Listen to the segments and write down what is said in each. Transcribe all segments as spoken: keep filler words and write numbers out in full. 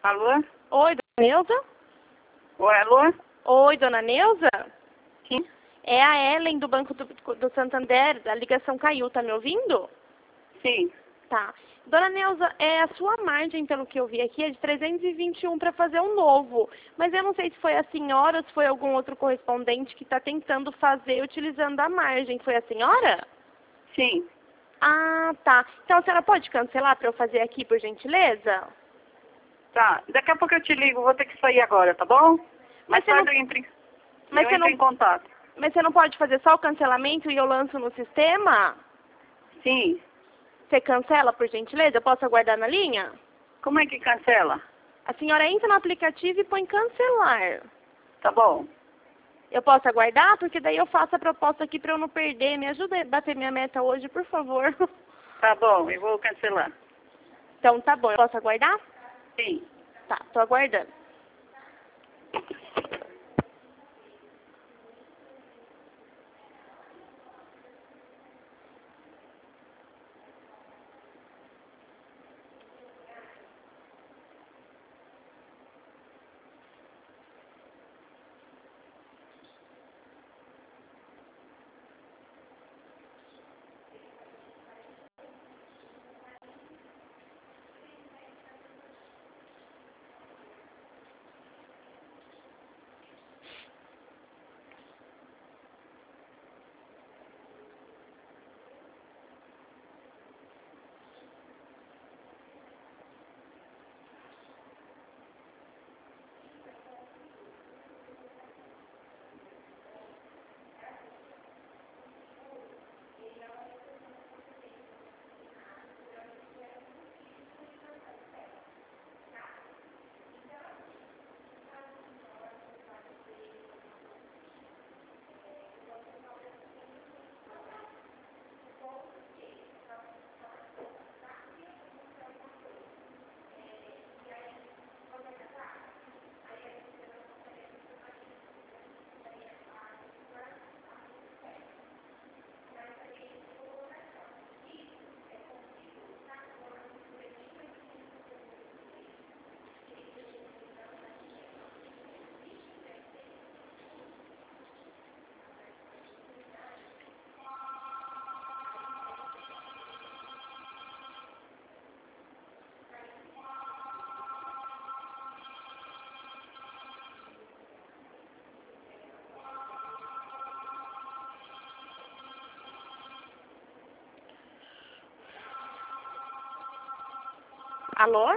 Alô? Oi, dona Neuza? Oi, alô? Oi, dona Neuza? Sim. É a Ellen do Banco do, do Santander, a ligação caiu, tá me ouvindo? Sim. Tá. Dona Neuza, é, a sua margem, pelo que eu vi aqui, é de trezentos e vinte e um para fazer um novo. Mas eu não sei se foi a senhora ou se foi algum outro correspondente que está tentando fazer utilizando a margem. Foi a senhora? Sim. Ah, tá. Então a senhora pode cancelar para eu fazer aqui, por gentileza? Tá. Daqui a pouco eu te ligo, vou ter que sair agora, tá bom? Mas Mais você não, tarde eu entro, em- mas eu você entro não, em contato. mas você não pode fazer só o cancelamento e eu lanço no sistema? Sim. Você cancela, por gentileza? Eu posso aguardar na linha? Como é que cancela? A senhora entra no aplicativo e põe cancelar. Tá bom. Eu posso aguardar? Porque daí eu faço a proposta aqui para eu não perder. Me ajuda a bater minha meta hoje, por favor. Tá bom, eu vou cancelar. Então tá bom. Eu posso aguardar? Sim. Tá, tô aguardando. Alô?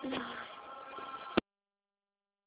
Ai.